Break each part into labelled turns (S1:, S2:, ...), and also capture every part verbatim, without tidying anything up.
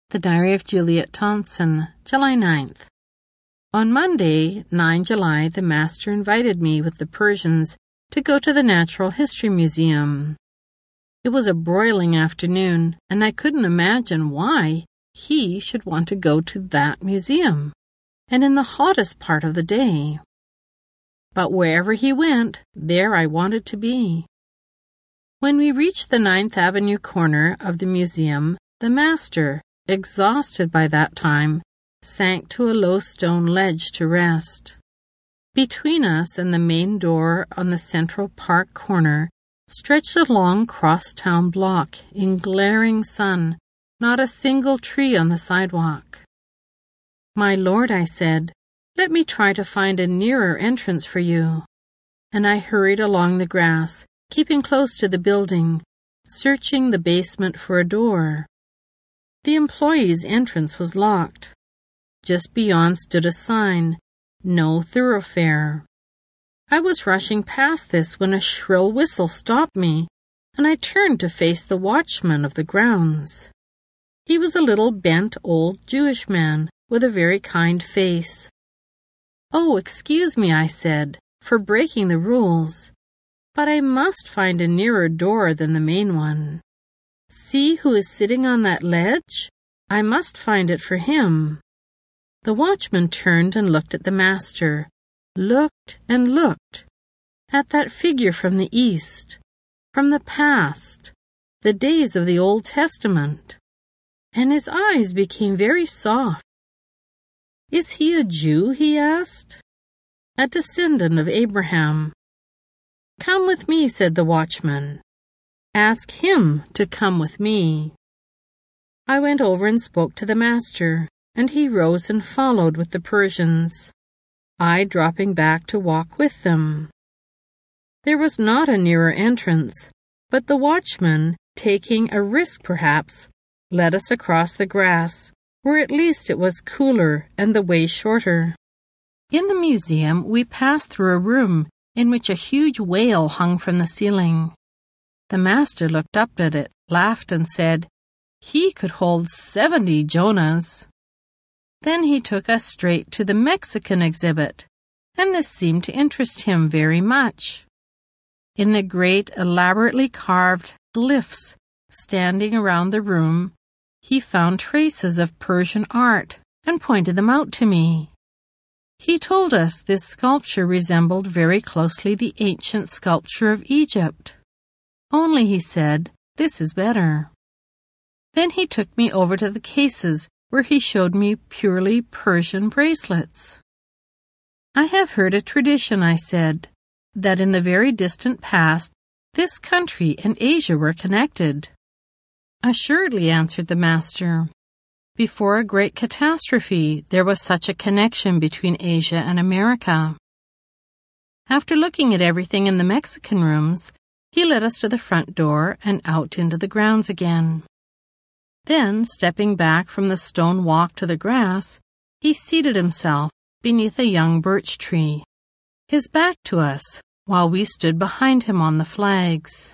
S1: The Diary of Juliet Thompson, July ninth. On Monday, the ninth of July, the master invited me with the Persians to go to the Natural History Museum. It was a broiling afternoon, and I couldn't imagine why he should want to go to that museum, and in the hottest part of the day. But wherever he went, there I wanted to be. When we reached the Ninth Avenue corner of the museum, the master, exhausted by that time, sank to a low stone ledge to rest. Between us and the main door on the Central Park corner stretched a long crosstown block in glaring sun, not a single tree on the sidewalk. "My lord," I said, "let me try to find a nearer entrance for you." And I hurried along the grass, keeping close to the building, searching the basement for a door. The employees' entrance was locked. Just beyond stood a sign, "No thoroughfare." I was rushing past this when a shrill whistle stopped me, and I turned to face the watchman of the grounds. He was a little bent old Jewish man with a very kind face. "Oh, excuse me," I said, "for breaking the rules, but I must find a nearer door than the main one. See who is sitting on that ledge? I must find it for him." The watchman turned and looked at the master, looked and looked, at that figure from the East, from the past, the days of the Old Testament, and his eyes became very soft. "Is he a Jew?" he asked. "A descendant of Abraham." "Come with me," said the watchman. "Ask him to come with me." I went over and spoke to the master, and he rose and followed with the Persians, I dropping back to walk with them. There was not a nearer entrance, but the watchman, taking a risk perhaps, led us across the grass, where at least it was cooler and the way shorter. In the museum, we passed through a room in which a huge whale hung from the ceiling. The master looked up at it, laughed, and said, "He could hold seventy Jonahs." Then he took us straight to the Mexican exhibit, and this seemed to interest him very much. In the great, elaborately carved glyphs standing around the room, he found traces of Persian art and pointed them out to me. He told us this sculpture resembled very closely the ancient sculpture of Egypt. Only, he said, this is better. Then he took me over to the cases where he showed me purely Persian bracelets. "I have heard a tradition," I said, "that in the very distant past this country and Asia were connected." "Assuredly," answered the master. "Before a great catastrophe, there was such a connection between Asia and America." After looking at everything in the Mexican rooms, he led us to the front door and out into the grounds again. Then, stepping back from the stone walk to the grass, he seated himself beneath a young birch tree, his back to us, while we stood behind him on the flags.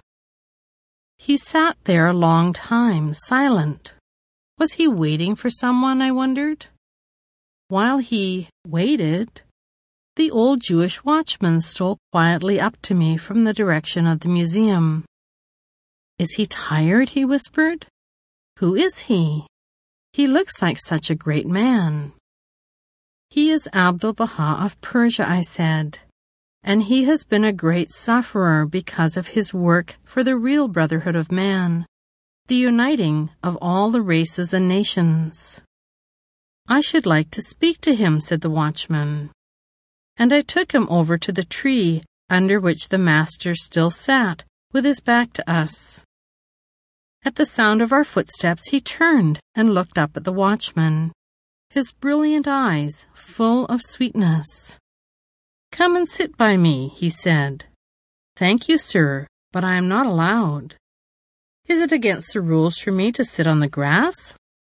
S1: He sat there a long time, silent. Was he waiting for someone, I wondered? While he waited, the old Jewish watchman stole quietly up to me from the direction of the museum. "Is he tired?" he whispered. "Who is he? He looks like such a great man." "He is Abdu'l-Baha of Persia," I said, "and he has been a great sufferer because of his work for the real brotherhood of man, the uniting of all the races and nations." "I should like to speak to him," said the watchman. And I took him over to the tree under which the master still sat, with his back to us. At the sound of our footsteps, he turned and looked up at the watchman, his brilliant eyes full of sweetness. "Come and sit by me," he said. "Thank you, sir, but I am not allowed." "Is it against the rules for me to sit on the grass?"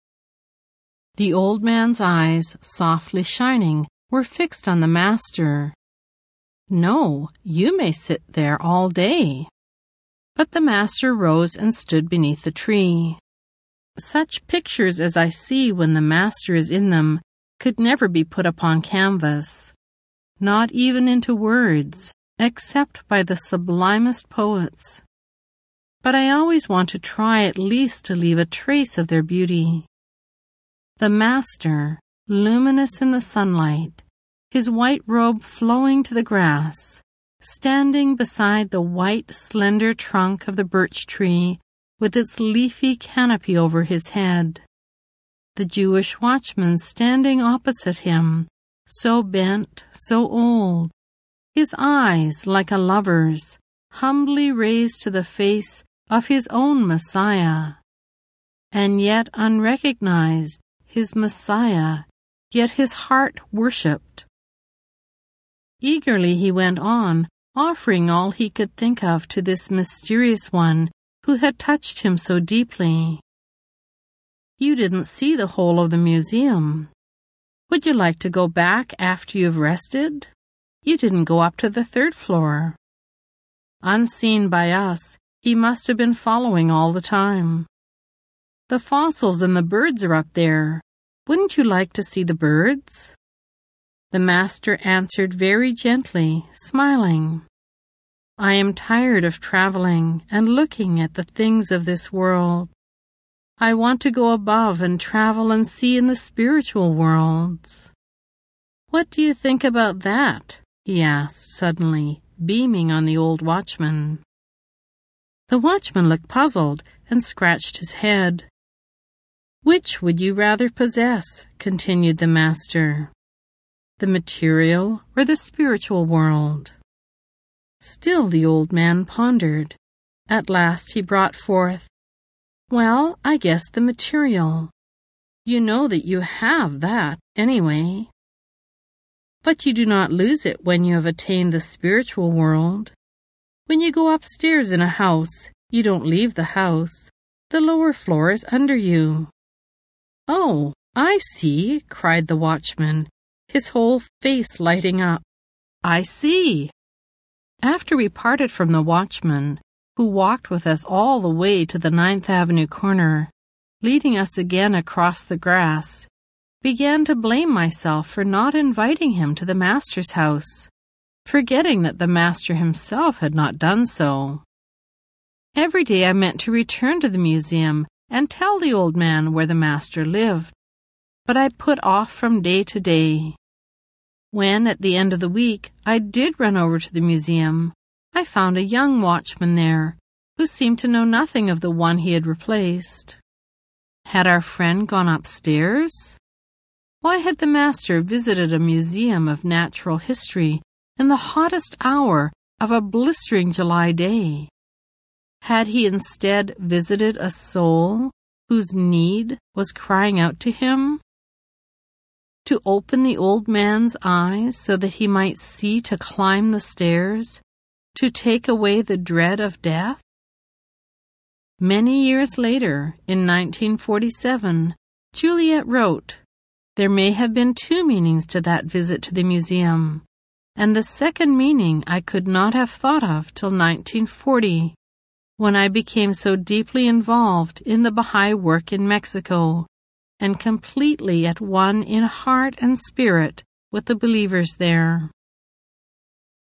S1: The old man's eyes, softly shining, were fixed on the master. "No, you may sit there all day." But the master rose and stood beneath the tree. Such pictures as I see when the Master is in them could never be put upon canvas, not even into words, except by the sublimest poets. But I always want to try at least to leave a trace of their beauty. The Master, luminous in the sunlight, his white robe flowing to the grass, standing beside the white, slender trunk of the birch tree with its leafy canopy over his head. The Jewish watchman standing opposite him, so bent, so old, his eyes like a lover's, humbly raised to the face of his own Messiah, and yet unrecognized, his Messiah, yet his heart worshipped. Eagerly he went on, offering all he could think of to this mysterious one who had touched him so deeply. You didn't see the whole of the museum. Would you like to go back after you've rested? You didn't go up to the third floor. Unseen by us, he must have been following all the time. The fossils and the birds are up there. Wouldn't you like to see the birds? The Master answered very gently, smiling, I am tired of traveling and looking at the things of this world. I want to go above and travel and see in the spiritual worlds. What do you think about that? He asked suddenly, beaming on the old watchman. The watchman looked puzzled and scratched his head. Which would you rather possess? Continued the Master. The material or the spiritual world? Still the old man pondered. At last he brought forth, Well, I guess the material. You know that you have that, anyway. But you do not lose it when you have attained the spiritual world. When you go upstairs in a house, you don't leave the house. The lower floor is under you. Oh, I see, cried the watchman, his whole face lighting up. I see. After we parted from the watchman, who walked with us all the way to the Ninth Avenue corner, leading us again across the grass, began to blame myself for not inviting him to the Master's house, forgetting that the Master himself had not done so. Every day I meant to return to the museum and tell the old man where the Master lived, but I put off from day to day. When, at the end of the week, I did run over to the museum, I found a young watchman there who seemed to know nothing of the one he had replaced. Had our friend gone upstairs? Why had the Master visited a museum of natural history in the hottest hour of a blistering July day? Had he instead visited a soul whose need was crying out to him? To open the old man's eyes so that he might see to climb the stairs, to take away the dread of death? Many years later, in nineteen forty-seven, Juliet wrote, There may have been two meanings to that visit to the museum, and the second meaning I could not have thought of till nineteen forty, when I became so deeply involved in the Baha'i work in Mexico, and completely at one in heart and spirit with the believers there.